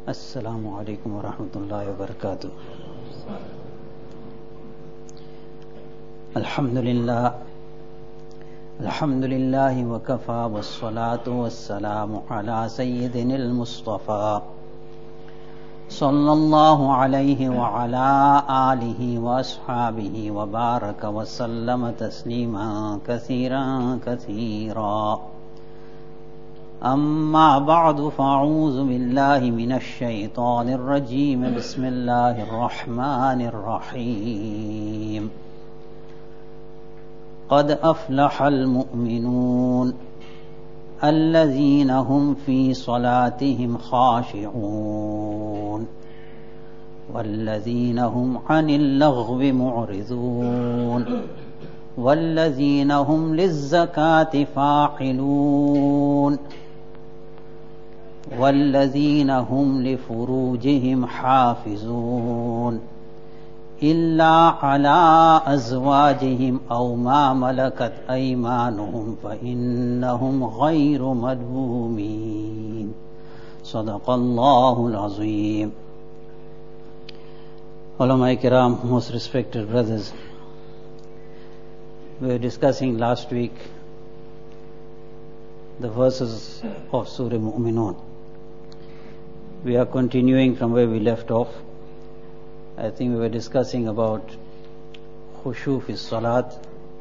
Assalamu alaikum wa rahmatullahi wa barakatuh. Alhamdulillah wa kafa wa salatu wa salamu ala sayyidina al-Mustafa sallallahu alayhi wa ala alihi wa ashabihi wa baraka wa sallama tasliman kathiran kathira. أما بعد فأعوذ بالله من الشيطان الرجيم بسم الله الرحمن الرحيم قد أفلح المؤمنون الذين هم في صلاتهم خاشعون والذين هم عن اللغو معرضون والذين هم للزكاة فاعلون والذين هم لفروجهم حافظون إلا على أزواجهم أو ما ملكت أيمانهم فإنهم غير ملومين صدق الله العظيم. Ulama Kiram, most respected brothers, we were discussing last week the verses of Surah Mu'minun. We are continuing from where we left off. I think we were discussing about khushu fi salat,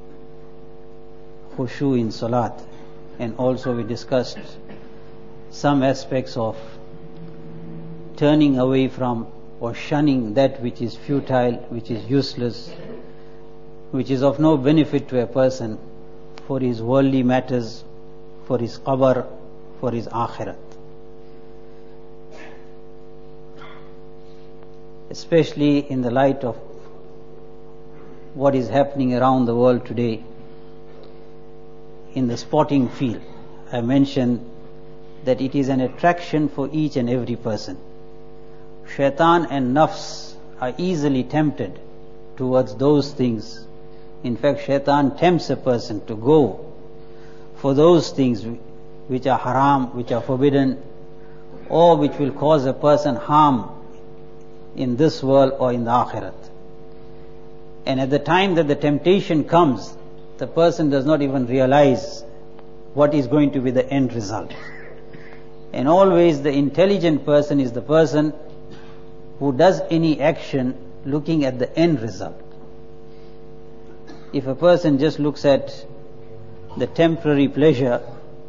khushu in salat, and also we discussed some aspects of turning away from or shunning that which is futile, which is useless, which is of no benefit to a person for his worldly matters, for his qabr, for his akhirat. Especially in the light of what is happening around the world today in the sporting field. I mentioned that it is an attraction for each and every person. Shaitan and nafs are easily tempted towards those things. In fact, shaitan tempts a person to go for those things which are haram, which are forbidden, or which will cause a person harm in this world or in the akhirat. And at the time that the temptation comes, the person does not even realize what is going to be the end result. And always the intelligent person is the person who does any action looking at the end result. If a person just looks at the temporary pleasure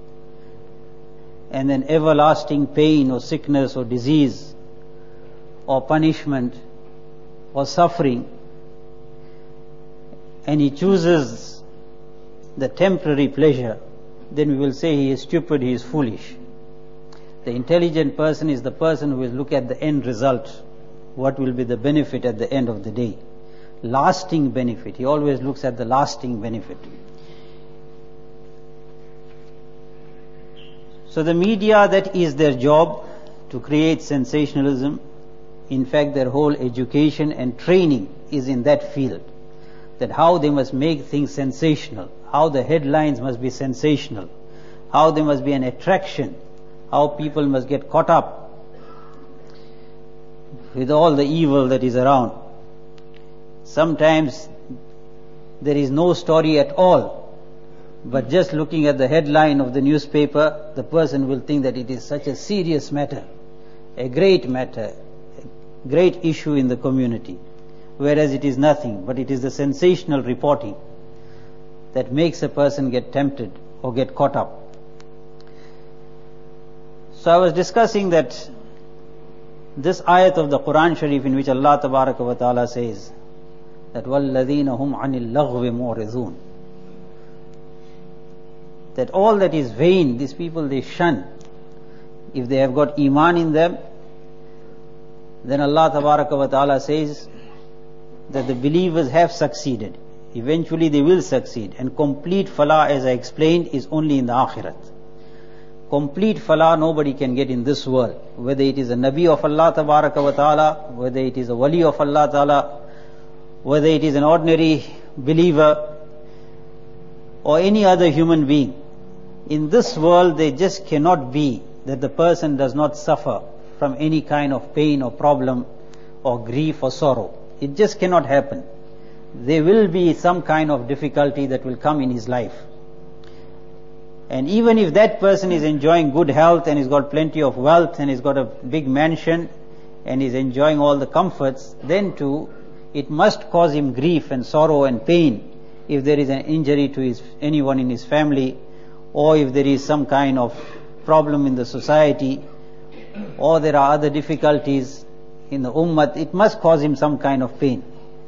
and then everlasting pain or sickness or disease or punishment or suffering, and he chooses the temporary pleasure, then we will say he is stupid, he is foolish. The intelligent person is the person who will look at the end result, what will be the benefit at the end of the day. Lasting benefit. He always looks at the lasting benefit. So the media, that is their job, to create sensationalism. In fact, their whole education and training is in that field. That how they must make things sensational, how the headlines must be sensational, how there must be an attraction, how people must get caught up with all the evil that is around. Sometimes there is no story at all, but just looking at the headline of the newspaper, the person will think that it is such a serious matter, a great issue in the community, whereas it is nothing, but it is the sensational reporting that makes a person get tempted or get caught up. So I was discussing that this ayat of the Quran Sharif, in which Allah Tabaraka wa Ta'ala says that وَالَّذِينَ هُمْ عَنِ اللَّغْوِ مُعْرِضُونَ, that all that is vain, these people they shun. If they have got iman in them, then Allah Tabaraka wa Ta'ala says that the believers have succeeded. Eventually they will succeed, and complete falah, as I explained, is only in the akhirat. Complete falah nobody can get in this world, whether it is a Nabi of Allah Tabaraka wa Ta'ala, whether it is a Wali of Allah Ta'ala, whether it is an ordinary believer or any other human being. In this world there just cannot be that the person does not suffer from any kind of pain or problem or grief or sorrow. It just cannot happen. There will be some kind of difficulty that will come in his life. And even if that person is enjoying good health and he's got plenty of wealth and he's got a big mansion and is enjoying all the comforts, then too it must cause him grief and sorrow and pain if there is an injury to anyone in his family, or if there is some kind of problem in the society, or there are other difficulties in the ummah. It must cause him some kind of pain.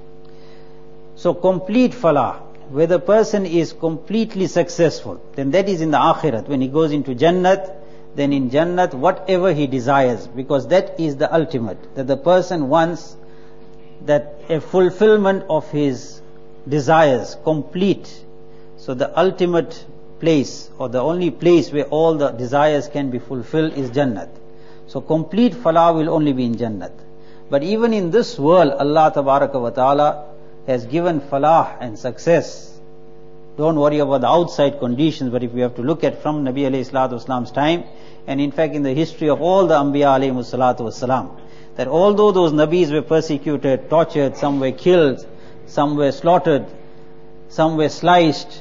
So complete falah, where the person is completely successful, then that is in the akhirat. When he goes into Jannat, then in Jannat whatever he desires, because that is the ultimate, that the person wants that a fulfillment of his desires complete. So the ultimate place, or the only place where all the desires can be fulfilled, is Jannat. So complete falah will only be in Jannat. But even in this world, Allah Tabaraka wa Ta'ala has given falah and success. Don't worry about the outside conditions, but if we have to look at from Nabi alayhi salatu wasalam's time, and in fact in the history of all the Anbiya alayhi salatu wasalam, that although those Nabis were persecuted, tortured, some were killed, some were slaughtered, some were sliced,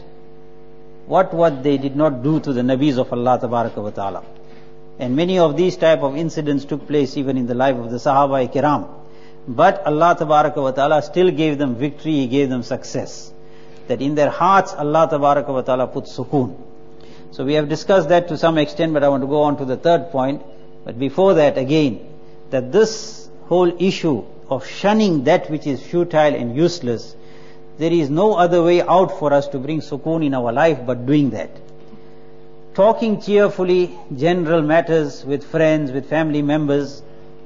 what they did not do to the Nabis of Allah Tabaraka wa Ta'ala. And many of these type of incidents took place even in the life of the Sahaba Kiram. But Allah Tabaraka wa Ta'ala still gave them victory, He gave them success. That in their hearts Allah Tabaraka wa Ta'ala put sukoon. So we have discussed that to some extent, but I want to go on to the third point. But before that again, that this whole issue of shunning that which is futile and useless, there is no other way out for us to bring sukoon in our life but doing that. Talking cheerfully, general matters with friends, with family members,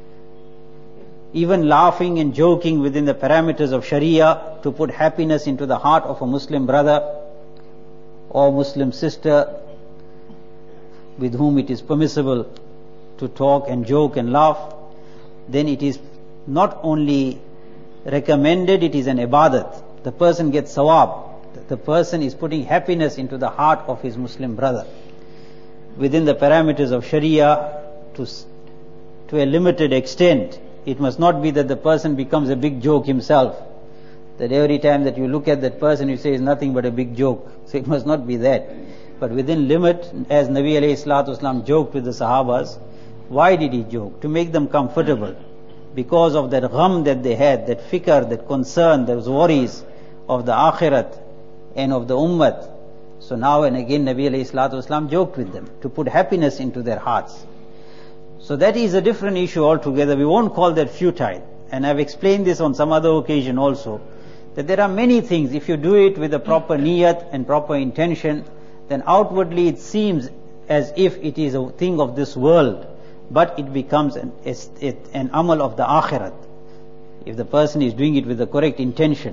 even laughing and joking within the parameters of Sharia to put happiness into the heart of a Muslim brother or Muslim sister with whom it is permissible to talk and joke and laugh, then it is not only recommended, it is an ibadat. The person gets sawab. The person is putting happiness into the heart of his Muslim brother within the parameters of Sharia to a limited extent. It must not be that the person becomes a big joke himself, that every time that you look at that person you say is nothing but a big joke. So it must not be that. But within limit, as Nabi alayhi salatu wasalam joked with the Sahabas. Why did he joke? To make them comfortable. Because of that gham that they had, that fikr, that concern, those worries of the akhirat and of the ummah. So now and again Nabi alayhi salatu wasalam joked with them to put happiness into their hearts. So that is a different issue altogether. We won't call that futile. And I've explained this on some other occasion also, that there are many things, if you do it with a proper niyat and proper intention, then outwardly it seems as if it is a thing of this world, but it becomes an amal of the akhirat, if the person is doing it with the correct intention.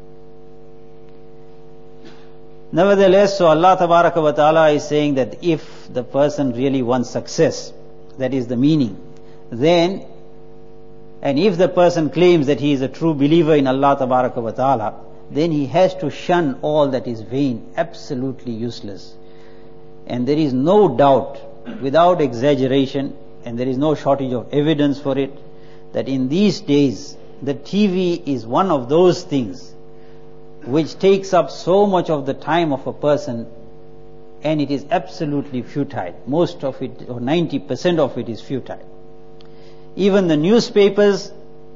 Nevertheless, so Allah Tabaraka wa Ta'ala is saying that if the person really wants success, that is the meaning, then, and if the person claims that he is a true believer in Allah Tabaraka wa Ta'ala, then he has to shun all that is vain, absolutely useless. And there is no doubt, without exaggeration, and there is no shortage of evidence for it, that in these days the TV is one of those things which takes up so much of the time of a person, and it is absolutely futile. Most of it, or 90% of it, is futile. Even the newspapers,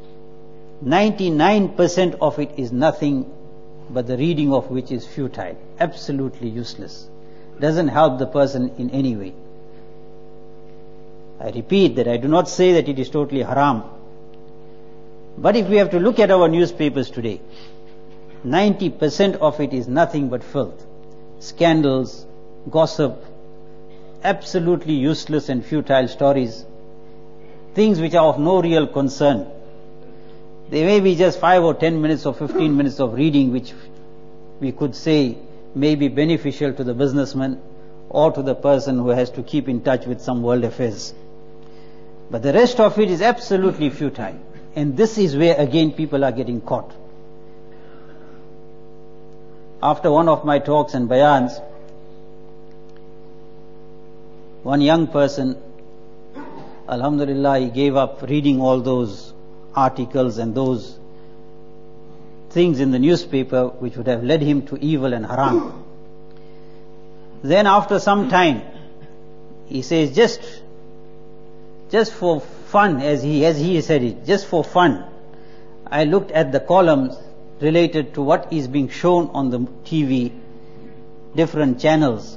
99% of it is nothing but the reading of which is futile, absolutely useless, doesn't help the person in any way. I repeat that I do not say that it is totally haram, but if we have to look at our newspapers today, 90% of it is nothing but filth, scandals, gossip, absolutely useless and futile stories, things which are of no real concern. They may be just 5 or 10 minutes or 15 minutes of reading, which we could say may be beneficial to the businessman or to the person who has to keep in touch with some world affairs. But the rest of it is absolutely futile. And this is where again people are getting caught. After one of my talks and bayans, one young person Alhamdulillah, he gave up reading all those articles and those things in the newspaper which would have led him to evil and haram. Then after some time, he says, just for fun, as he said it, just for fun, I looked at the columns related to what is being shown on the TV, different channels.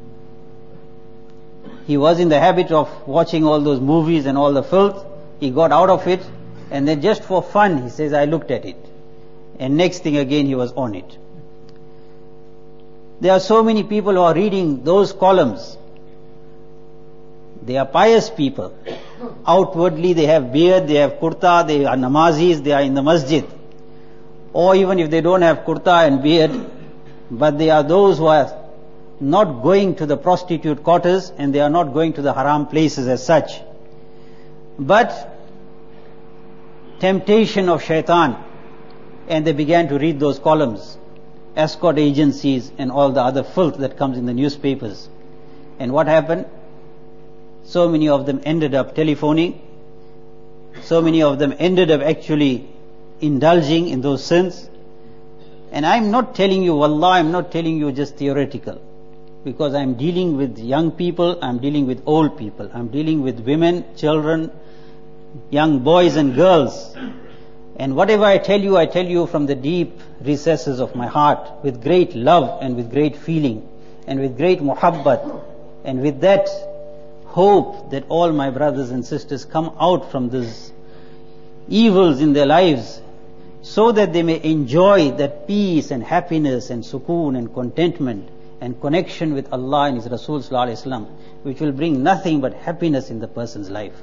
He was in the habit of watching all those movies and all the filth. He got out of it, and then just for fun, he says, I looked at it. And next thing again, he was on it. There are so many people who are reading those columns. They are pious people. Outwardly they have beard, they have kurta, they are namazis, they are in the masjid. Or even if they don't have kurta and beard, but they are those who are not going to the prostitute quarters and they are not going to the haram places as such. But temptation of shaitan, and they began to read those columns, escort agencies and all the other filth that comes in the newspapers. And what happened? So many of them ended up telephoning. So many of them ended up actually indulging in those sins. And I'm not telling you, wallah, I'm not telling you just theoretical. Because I'm dealing with young people, I'm dealing with old people, I'm dealing with women, children, young boys and girls. And whatever I tell you from the deep recesses of my heart, with great love and with great feeling, and with great muhabbat, and with that hope that all my brothers and sisters come out from these evils in their lives, so that they may enjoy that peace and happiness and sukoon and contentment and connection with Allah and His Rasul Sallallahu Alaihi Wasallam, which will bring nothing but happiness in the person's life.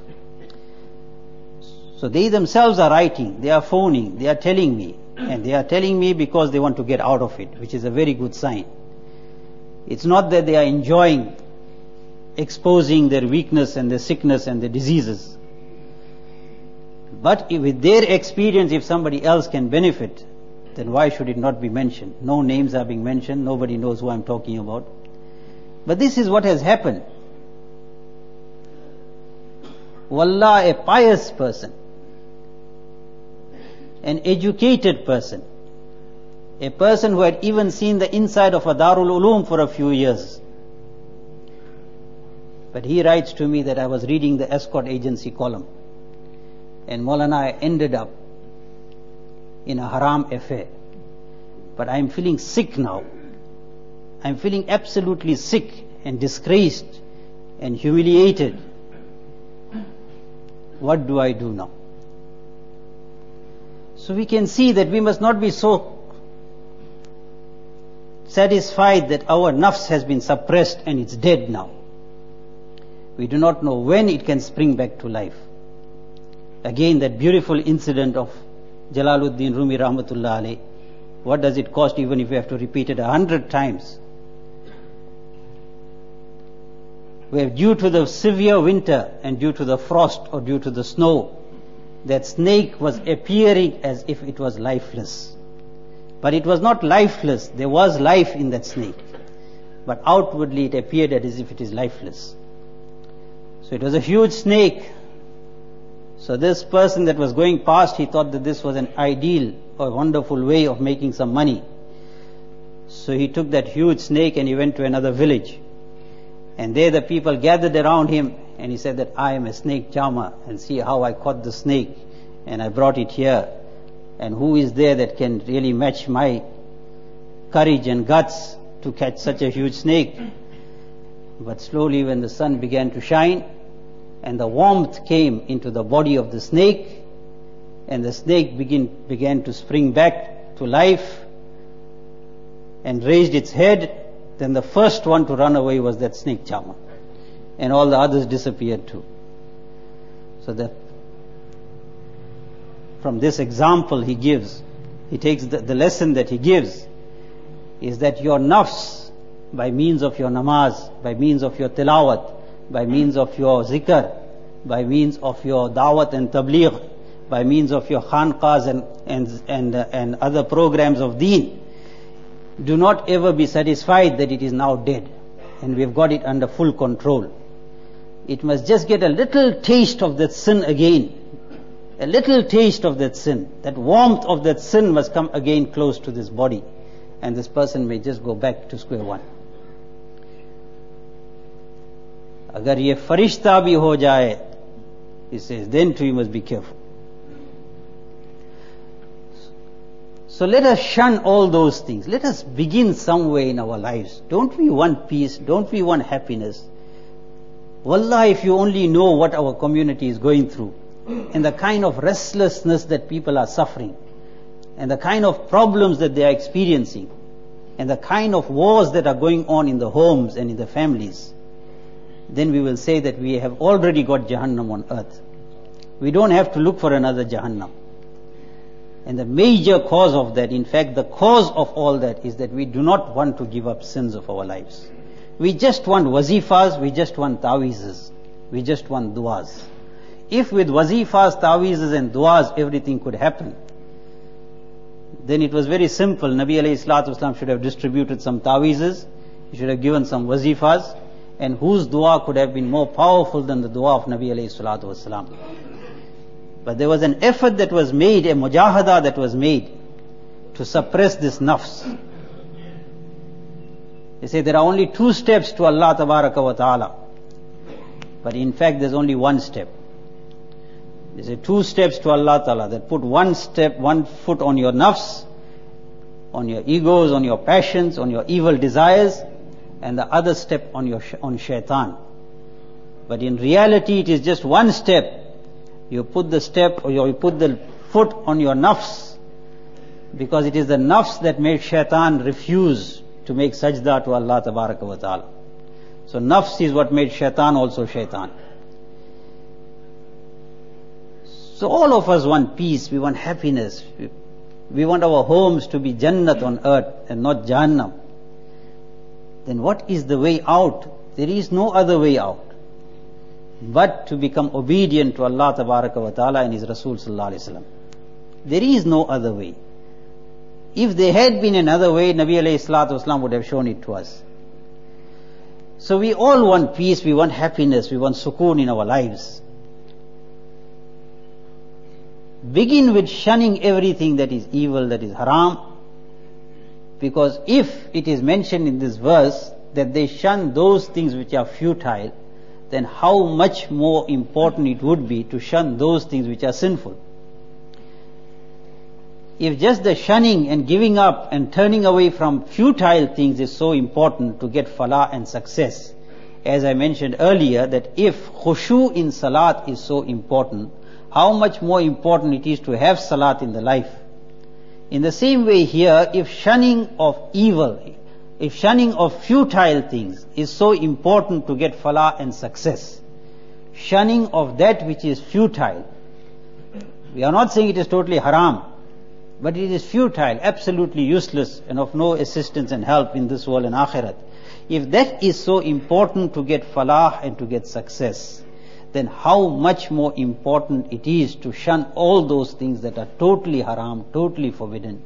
So they themselves are writing, they are phoning, they are telling me, and they are telling me because they want to get out of it, which is a very good sign. It's not that they are enjoying exposing their weakness and their sickness and their diseases. But with their experience, if somebody else can benefit, then why should it not be mentioned? No names are being mentioned, nobody knows who I'm talking about. But this is what has happened. Wallah, a pious person, an educated person, a person who had even seen the inside of a Darul Uloom for a few years. But he writes to me that I was reading the escort agency column, and Maulana, I ended up in a haram affair. But I am feeling sick now. I am feeling absolutely sick and disgraced and humiliated. What do I do now? So we can see that we must not be so satisfied that our nafs has been suppressed and it's dead now. We do not know when it can spring back to life. Again, that beautiful incident of Jalaluddin Rumi Rahmatullah alayh. What does it cost even if we have to repeat it 100 times? Where due to the severe winter and due to the frost or due to the snow, that snake was appearing as if it was lifeless. But it was not lifeless. There was life in that snake. But outwardly it appeared as if it is lifeless. So it was a huge snake. So this person that was going past, he thought that this was an ideal or wonderful way of making some money. So he took that huge snake and he went to another village. And there the people gathered around him and he said that I am a snake charmer, and see how I caught the snake and I brought it here. And who is there that can really match my courage and guts to catch such a huge snake? But slowly when the sun began to shine and the warmth came into the body of the snake, and the snake began to spring back to life and raised its head, then the first one to run away was that snake charmer, and all the others disappeared too. So that from this example he gives, he takes the lesson that he gives is that your nafs, by means of your namaz, by means of your tilawat, by means of your zikr, by means of your dawat and tabligh, by means of your khanqahs and other programs of deen, do not ever be satisfied that it is now dead and we have got it under full control. it must just get a little taste of that sin again. A little taste of that sin. That warmth of that sin must come again close to this body. And this person may just go back to square one. Agar ye farishta bhi ho jaye, he says, then too you must be careful. So let us shun all those things. Let us begin somewhere in our lives. Don't we want peace? Don't we want happiness? Wallah, if you only know what our community is going through, and the kind of restlessness that people are suffering, and the kind of problems that they are experiencing, and the kind of wars that are going on in the homes and in the families, then we will say that we have already got Jahannam on earth. We don't have to look for another Jahannam. And the major cause of that, in fact, the cause of all that is that we do not want to give up sins of our lives. We just want wazifas, we just want ta'weezes, we just want du'as. If with wazifas, ta'weezes and du'as everything could happen, then it was very simple. Nabi alayhi salatu wasalam should have distributed some ta'weezes, he should have given some wazifas, and whose dua could have been more powerful than the dua of Nabi alayhi salatu wasalam. But there was an effort that was made, a mujahada that was made to suppress this nafs. They say there are only 2 steps to Allah tabaraka wa ta'ala. But in fact there's only 1 step. They say 2 steps to Allah ta'ala, that put 1 step, 1 foot on your nafs, on your egos, on your passions, on your evil desires, and the other step on shaitan. But in reality it is just 1 step. You put the step, or you put the foot on your nafs, because it is the nafs that made shaitan refuse to make sajda to Allah tabaraka wa ta'ala. So nafs is what made shaitan also shaitan. So all of us want peace, we want happiness, we want our homes to be Jannat on earth and not Jahannam. Then what is the way out? There is no other way out but to become obedient to Allah tabaraka wa ta'ala and His Rasul sallallahu alayhi wa sallam. There is no other way. If there had been another way, Nabi alayhi salatu wasalam would have shown it to us. So we all want peace, we want happiness, we want sukoon in our lives. Begin with shunning everything that is evil, that is haram, because if it is mentioned in this verse that they shun those things which are futile, then how much more important it would be to shun those things which are sinful. If just the shunning and giving up and turning away from futile things is so important to get falah and success, as I mentioned earlier, that if khushu in salat is so important, how much more important it is to have salat in the life. In the same way here, if shunning of evil, if shunning of futile things is so important to get falah and success, shunning of that which is futile, we are not saying it is totally haram, but it is futile, absolutely useless and of no assistance and help in this world and akhirat. If that is so important to get falah and to get success, then how much more important it is to shun all those things that are totally haram, totally forbidden.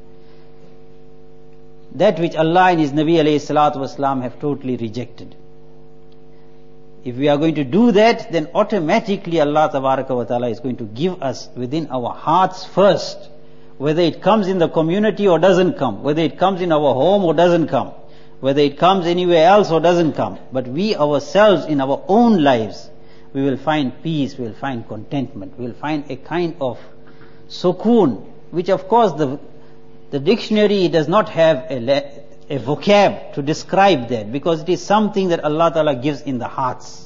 That which Allah and His Nabi alayhi salatu wasalam have totally rejected. If we are going to do that, then automatically Allah tabaraka wa ta'ala is going to give us within our hearts first, whether it comes in the community or doesn't come, whether it comes in our home or doesn't come, whether it comes anywhere else or doesn't come, but we ourselves in our own lives, we will find peace, we will find contentment, we will find a kind of sukoon, which of course the dictionary does not have a vocab to describe that, because it is something that Allah Ta'ala gives in the hearts.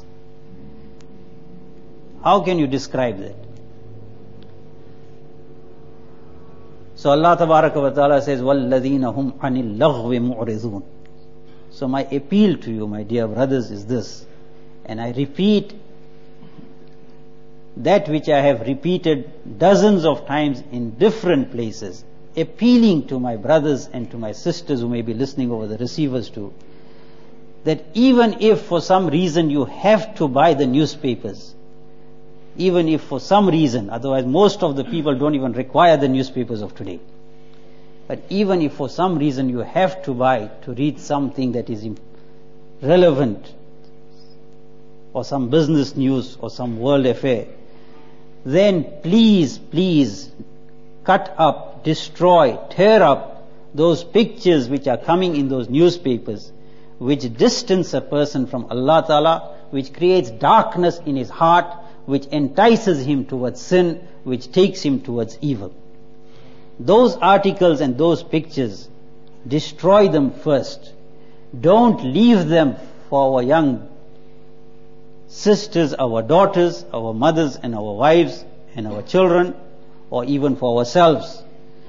How can you describe that? So Allah Tabaraka wa Ta'ala says, وَالَّذِينَ هُمْ عَنِ اللَّغْوِ مُعْرِضُونَ. So my appeal to you, my dear brothers, is this, and I repeat that which I have repeated dozens of times in different places, appealing to my brothers and to my sisters who may be listening over the receivers too, that even if for some reason you have to buy the newspapers, even if for some reason, otherwise most of the people don't even require the newspapers of today, but even if for some reason you have to buy to read something that is relevant or some business news or some world affair, then please cut up, destroy, tear up those pictures which are coming in those newspapers, which distance a person from Allah Ta'ala, which creates darkness in his heart, which entices him towards sin, which takes him towards evil. Those articles and those pictures, destroy them first. Don't leave them for our young sisters, our daughters, our mothers and our wives and our children, or even for ourselves.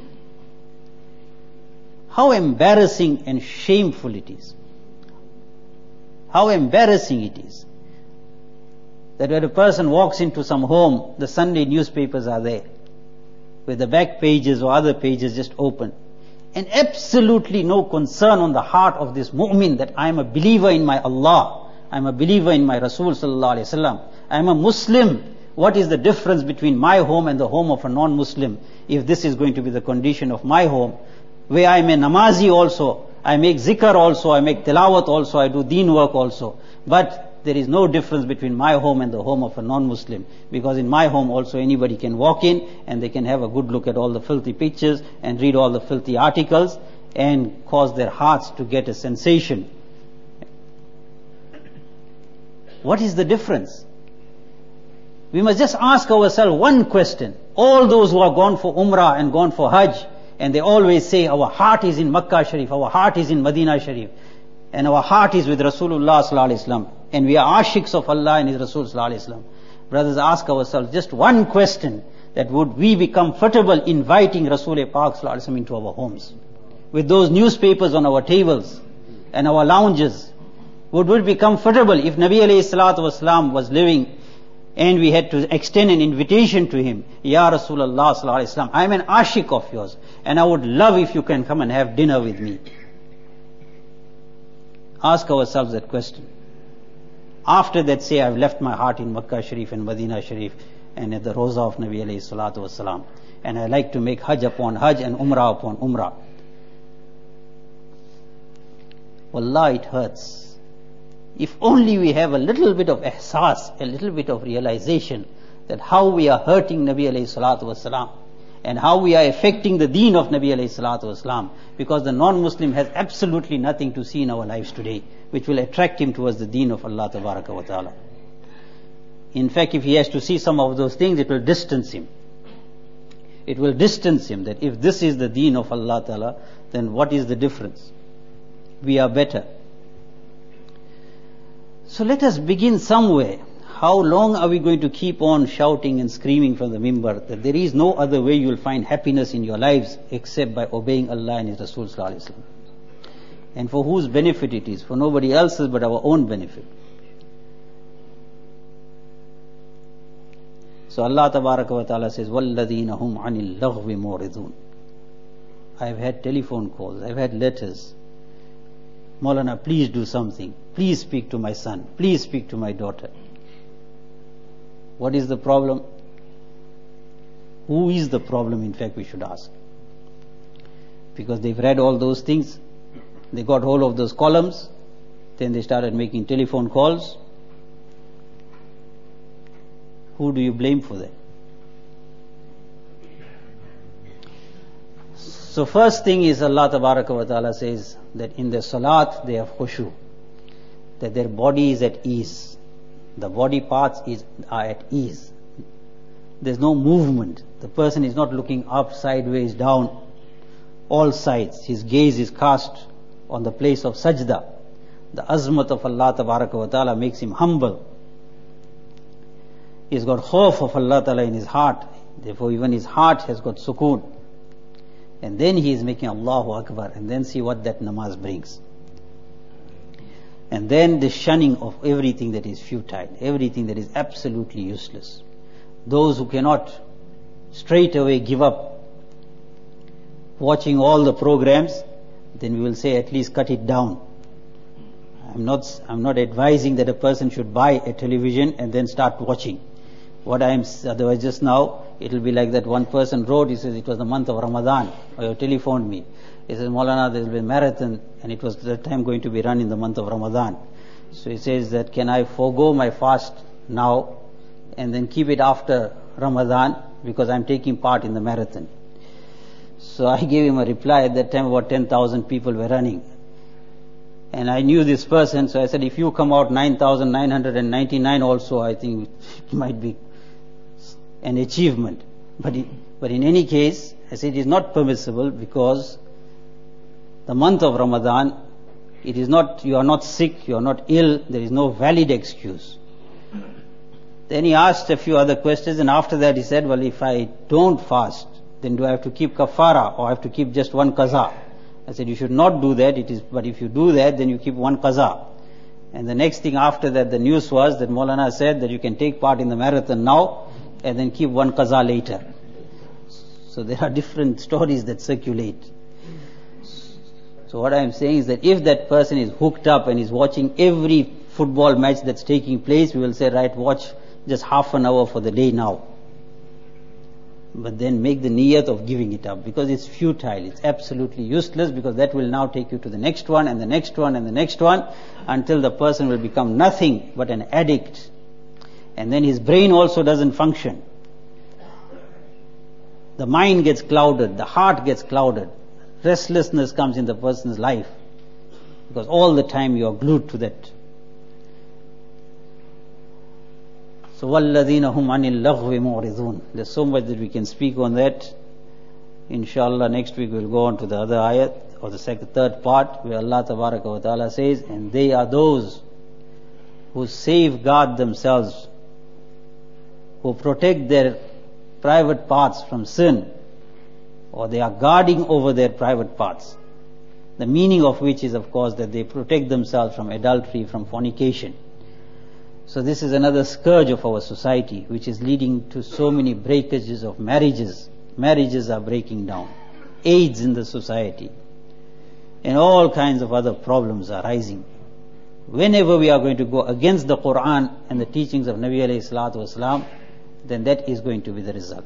How embarrassing and shameful it is. How embarrassing it is that when a person walks into some home, the Sunday newspapers are there, with the back pages or other pages just open, and absolutely no concern on the heart of this mu'min that I am a believer in my Allah, I am a believer in my Rasul sallallahu alaihi wasallam, I am a Muslim. What is the difference between my home and the home of a non-Muslim? If this is going to be the condition of my home, where I am a namazi also, I make zikr also, I make tilawat also, I do deen work also. But there is no difference between my home and the home of a non-Muslim. Because in my home also anybody can walk in and they can have a good look at all the filthy pictures and read all the filthy articles and cause their hearts to get a sensation. What is the difference? We must just ask ourselves one question. All those who are gone for Umrah and gone for Hajj, and they always say our heart is in Makkah Sharif, our heart is in Medina Sharif, and our heart is with Rasulullah sallallahu alaihi wasallam, and we are ashiqs of Allah and His Rasul sallallahu alaihi wasallam. Brothers, ask ourselves just one question, that would we be comfortable inviting Rasul Pak sallallahu alaihi wasallam into our homes? With those newspapers on our tables and our lounges, would we be comfortable if Nabi alayhi salatu wasalam was living and we had to extend an invitation to him? Ya Rasulullah sallallahu alaihi wasallam, I am an ashiq of yours and I would love if you can come and have dinner with me. Ask ourselves that question. After that say, I've left my heart in Makkah Sharif and Medina Sharif and at the Roza of Nabi alayhi salatu wasalam, and I like to make Hajj upon Hajj and Umrah upon Umrah. Wallah, it hurts. If only we have a little bit of ihsas, a little bit of realization that how we are hurting Nabi alayhi salatu wasalam and how we are affecting the deen of Nabi alayhi salatu wasalam, because the non-Muslim has absolutely nothing to see in our lives today which will attract him towards the deen of Allah tabaraka wa ta'ala. In fact, if he has to see some of those things, it will distance him. It will distance him, that if this is the deen of Allah ta'ala, then what is the difference? We are better. So let us begin somewhere. How long are we going to keep on shouting and screaming from the mimbar that there is no other way you will find happiness in your lives except by obeying Allah and His Rasul sallallahu alaihi wasallam? And for whose benefit it is? For nobody else's but our own benefit. So Allah tabaraka wa ta'ala says, وَالَّذِينَ هُمْ عَنِ اللَّغْوِ مُعْرِضُونَ. I've had telephone calls, I've had letters. Maulana, please do something. Please speak to my son. Please speak to my daughter. What is the problem? Who is the problem, in fact, we should ask. Because they've read all those things, they got hold of those columns, then they started making telephone calls. Who do you blame for that? So first thing is, Allah Tabaraka wa Ta'ala says that in their salat they have khushu, that their body is at ease. The body parts are at ease. There's no movement. The person is not looking up, sideways, down, all sides. His gaze is cast on the place of sajda. The azmat of Allah Tabaraka wa Ta'ala makes him humble. He's got khawf of Allah Ta'ala in his heart. Therefore even his heart has got sukoon. And then he is making Allahu Akbar, and then see what that namaz brings. And then the shunning of everything that is futile, everything that is absolutely useless. Those who cannot straight away give up watching all the programs, then we will say at least cut it down. I'm not advising that a person should buy a television and then start watching. Otherwise just now, it will be like that one person wrote, he says it was the month of Ramadan, or he telephoned me. He says, Maulana, there will be a marathon, and it was that time going to be run in the month of Ramadan. So he says that, can I forego my fast now and then keep it after Ramadan, because I'm taking part in the marathon. So I gave him a reply. At that time about 10,000 people were running. And I knew this person, so I said, if you come out 9,999 also, I think it might be an achievement. But in any case, I said it is not permissible, because the month of Ramadan, it is not, you are not sick, you are not ill, there is no valid excuse. Then he asked a few other questions, and after that he said, well, if I don't fast, then do I have to keep kafara, or I have to keep just one qaza? I said, you should not do that, but if you do that, then you keep one qaza. And the next thing after that, the news was that Maulana said that you can take part in the marathon now, and then keep one qaza later. So there are different stories that circulate. So what I am saying is that if that person is hooked up and is watching every football match that's taking place, we will say, right, watch just half an hour for the day now. But then make the niyat of giving it up, because it's futile, it's absolutely useless, because that will now take you to the next one and the next one and the next one, until the person will become nothing but an addict. And then his brain also doesn't function. The mind gets clouded, the heart gets clouded. Restlessness comes in the person's life, because all the time you are glued to that. So, وَالَّذِينَ هُمْ عَنِ اللَّغْوِ مُعْرِضُونَ. There's so much that we can speak on that. Inshallah, next week we'll go on to the other ayat, or the third part, where Allah Tabaraka wa Ta'ala says, and they are those who safeguard themselves, who protect their private parts from sin, or they are guarding over their private parts. The meaning of which is, of course, that they protect themselves from adultery, from fornication. So this is another scourge of our society, which is leading to so many breakages of marriages. Marriages are breaking down. AIDS in the society. And all kinds of other problems are rising. Whenever we are going to go against the Quran and the teachings of Nabi alayhi salatu wasalam, then that is going to be the result.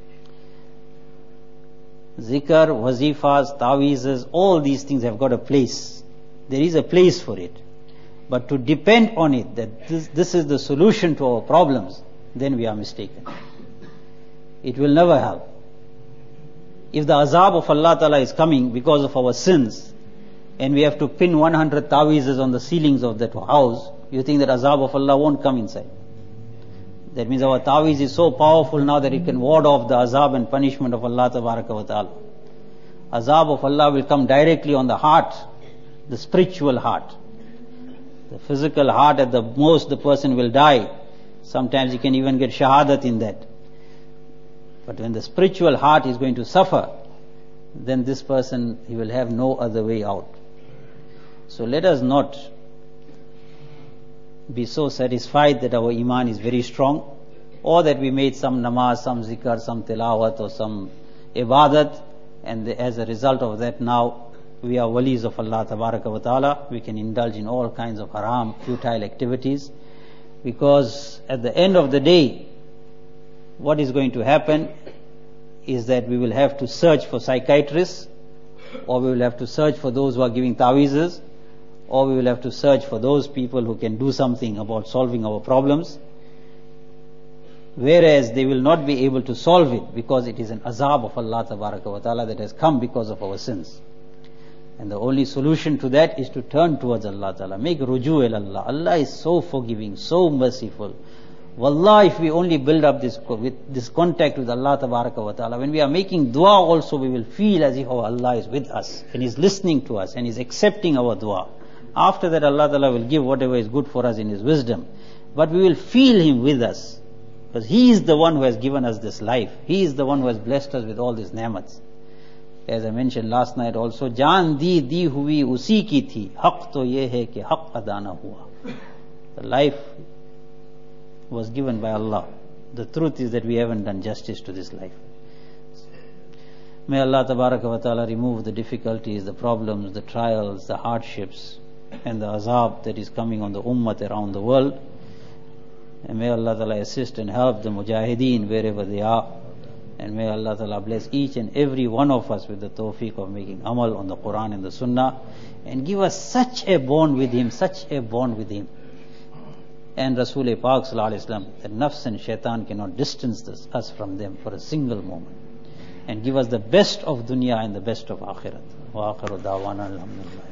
Zikr, wazifas, ta'weezes, all these things have got a place. There is a place for it. But to depend on it, that this is the solution to our problems, then we are mistaken. It will never help. If the azab of Allah Ta'ala is coming because of our sins, and we have to pin 100 ta'weezes on the ceilings of that house, you think that azab of Allah won't come inside. That means our ta'weez is so powerful now that it can ward off the azab and punishment of Allah Tabaraka wa Ta'ala. Azab of Allah will come directly on the heart, the spiritual heart. The physical heart, at the most, the person will die. Sometimes he can even get shahadat in that. But when the spiritual heart is going to suffer, then this person, he will have no other way out. So let us not be so satisfied that our iman is very strong, or that we made some namaz, some zikr, some tilawat, or some ibadat, and as a result of that now we are walis of Allah Tabaraka wa Ta'ala. We can indulge in all kinds of haram, futile activities, because at the end of the day, what is going to happen is that we will have to search for psychiatrists, or we will have to search for those who are giving ta'weezes, or we will have to search for those people who can do something about solving our problems, whereas they will not be able to solve it, because it is an azab of Allah Tabaraka wa Ta'ala that has come because of our sins. And the only solution to that is to turn towards Allah Ta'ala. Make ruju il Allah. Allah is so forgiving, so merciful. Wallah, if we only build up this contact with Allah Tabaraka wa Ta'ala, when we are making dua also, we will feel as if our Allah is with us, and is listening to us, and is accepting our dua. After that, Allah Ta'ala will give whatever is good for us in His wisdom. But we will feel Him with us, because He is the one who has given us this life. He is the one who has blessed us with all these ni'mats. As I mentioned last night also, Jaan di hui usi ki thi, haq to ye hai ki haq ada na hua. The life was given by Allah. The truth is that we haven't done justice to this life. May Allah Tabaraka wa Ta'ala remove the difficulties, the problems, the trials, the hardships, and the azab that is coming on the ummah around the world. And may Allah Ta'ala assist and help the mujahideen wherever they are. And may Allah Ta'ala bless each and every one of us with the tawfiq of making amal on the Quran and the Sunnah, and give us such a bond with Him, and Rasul Pak Sallallahu Alaihi Wasallam, that nafs and shaitan cannot distance us from them for a single moment, and give us the best of dunya and the best of akhirat. Wa akhiru da'wana alhamdulillah.